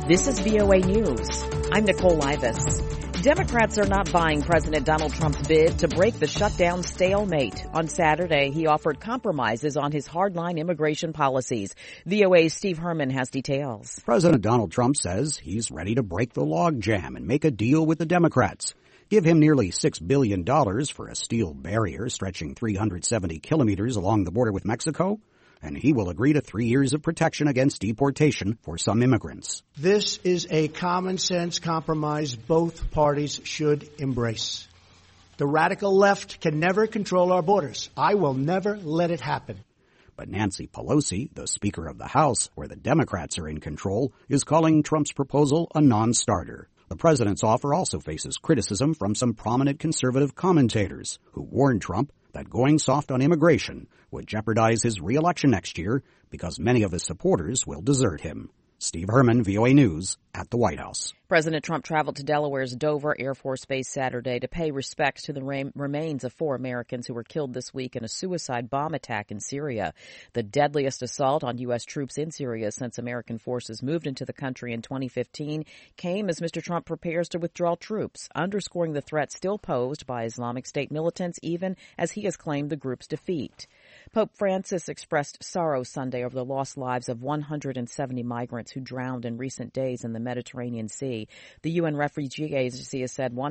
This is VOA News. I'm Nicole Livas. Democrats are not buying President Donald Trump's bid to break the shutdown stalemate. On Saturday, he offered compromises on his hardline immigration policies. VOA's Steve Herman has details. President Donald Trump says he's ready to break the logjam and make a deal with the Democrats. Give him nearly $6 billion for a steel barrier stretching 370 kilometers along the border with Mexico, and he will agree to 3 years of protection against deportation for some immigrants. This is a common-sense compromise both parties should embrace. The radical left can never control our borders. I will never let it happen. But Nancy Pelosi, the Speaker of the House, where the Democrats are in control, is calling Trump's proposal a non-starter. The president's offer also faces criticism from some prominent conservative commentators who warned Trump that going soft on immigration would jeopardize his re-election next year because many of his supporters will desert him. Steve Herman, VOA News, at the White House. President Trump traveled to Delaware's Dover Air Force Base Saturday to pay respects to the remains of 4 Americans who were killed this week in a suicide bomb attack in Syria. The deadliest assault on U.S. troops in Syria since American forces moved into the country in 2015 came as Mr. Trump prepares to withdraw troops, underscoring the threat still posed by Islamic State militants, even as he has claimed the group's defeat. Pope Francis expressed sorrow Sunday over the lost lives of 170 migrants who drowned in recent days in the Mediterranean Sea. The UN Refugee Agency has said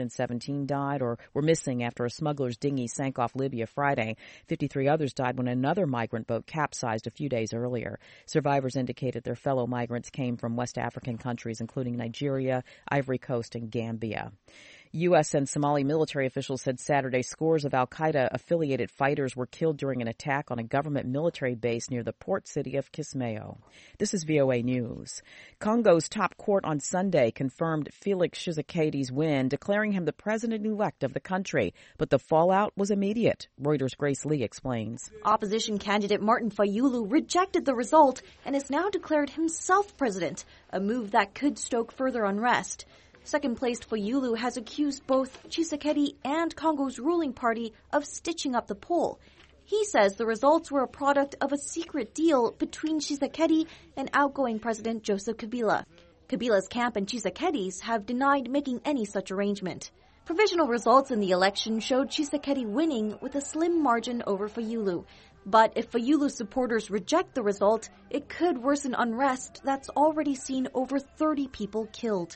117 died or were missing after a smuggler's dinghy sank off Libya Friday. 53 others died when another migrant boat capsized a few days earlier. Survivors indicated their fellow migrants came from West African countries, including Nigeria, Ivory Coast, and Gambia. U.S. and Somali military officials said Saturday scores of al-Qaeda-affiliated fighters were killed during an attack on a government military base near the port city of Kismayo. This is VOA News. Congo's top court on Sunday confirmed Felix Tshisekedi's win, declaring him the president-elect of the country. But the fallout was immediate. Reuters' Grace Lee explains. Opposition candidate Martin Fayulu rejected the result and has now declared himself president, a move that could stoke further unrest. Second-placed Fayulu has accused both Tshisekedi and Congo's ruling party of stitching up the poll. He says the results were a product of a secret deal between Tshisekedi and outgoing President Joseph Kabila. Kabila's camp and Tshisekedi's have denied making any such arrangement. Provisional results in the election showed Tshisekedi winning with a slim margin over Fayulu. But if Fayulu's supporters reject the result, it could worsen unrest that's already seen over 30 people killed.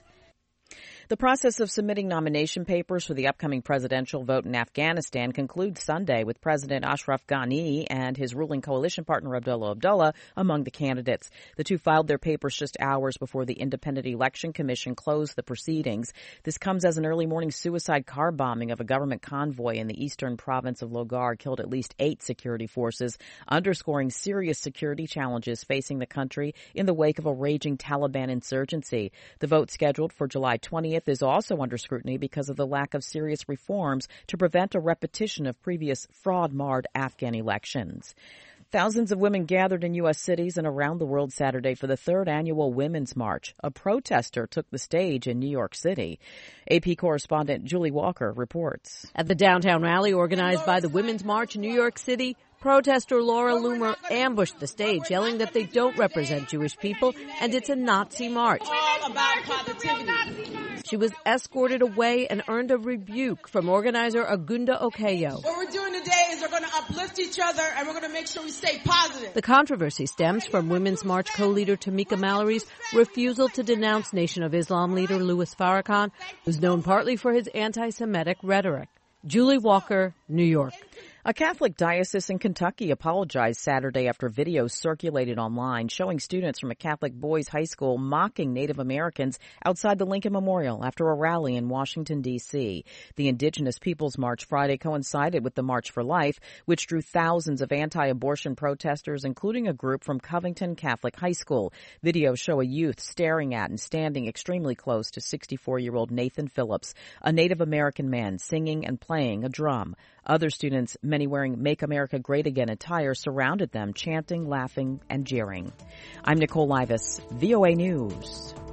The process of submitting nomination papers for the upcoming presidential vote in Afghanistan concludes Sunday with President Ashraf Ghani and his ruling coalition partner Abdullah Abdullah among the candidates. The two filed their papers just hours before the Independent Election Commission closed the proceedings. This comes as an early morning suicide car bombing of a government convoy in the eastern province of Logar killed at least 8 security forces, underscoring serious security challenges facing the country in the wake of a raging Taliban insurgency. The vote scheduled for July 20th is also under scrutiny because of the lack of serious reforms to prevent a repetition of previous fraud-marred Afghan elections. Thousands of women gathered in U.S. cities and around the world Saturday for the 3rd annual Women's March. A protester took the stage in New York City. AP correspondent Julie Walker reports. At the downtown rally organized by the Women's March in New York City, protester Laura Loomer ambushed the stage, yelling that they don't represent Jewish people and it's a Nazi march. All about positivity. She was escorted away and earned a rebuke from organizer Agunda Okeyo. What we're doing today is we're going to uplift each other and we're going to make sure we stay positive. The controversy stems from Women's March co-leader Tamika Mallory's refusal to denounce Nation of Islam leader Louis Farrakhan, who's known partly for his anti-Semitic rhetoric. Julie Walker, New York. A Catholic diocese in Kentucky apologized Saturday after videos circulated online showing students from a Catholic boys' high school mocking Native Americans outside the Lincoln Memorial after a rally in Washington, D.C. The Indigenous Peoples March Friday coincided with the March for Life, which drew thousands of anti-abortion protesters, including a group from Covington Catholic High School. Videos show a youth staring at and standing extremely close to 64-year-old Nathan Phillips, a Native American man singing and playing a drum. Other students, many wearing Make America Great Again attire, surrounded them, chanting, laughing, and jeering. I'm Nicole Livas, VOA News.